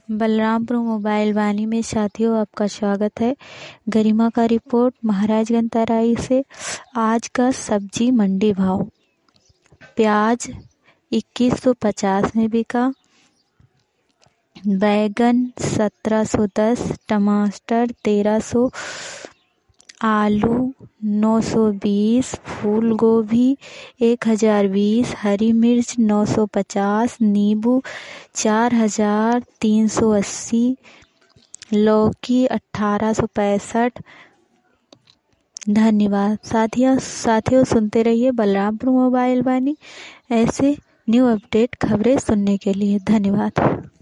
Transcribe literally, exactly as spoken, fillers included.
Balrampur mobile वाणी में साथियों आपका स्वागत है। गरिमा का रिपोर्ट महाराजगंज तराई से। आज का सब्जी मंडी भाव। प्याज इक्कीस सौ पचास में बिका। बैगन सत्रह सौ दस, टमाटर तेरह सौ, आलू नौ सौ बीस, फूल गोभी एक हजार बीस, हरी मिर्च नौ सौ पचास, नींबू चार हजार तीन सौ अस्सी, लौकी अठारह सौ पैंसठ। धन्यवाद साथियों साथियों सुनते रहिए बलरामपुर मोबाइल वाणी। ऐसे न्यू अपडेट खबरें सुनने के लिए धन्यवाद।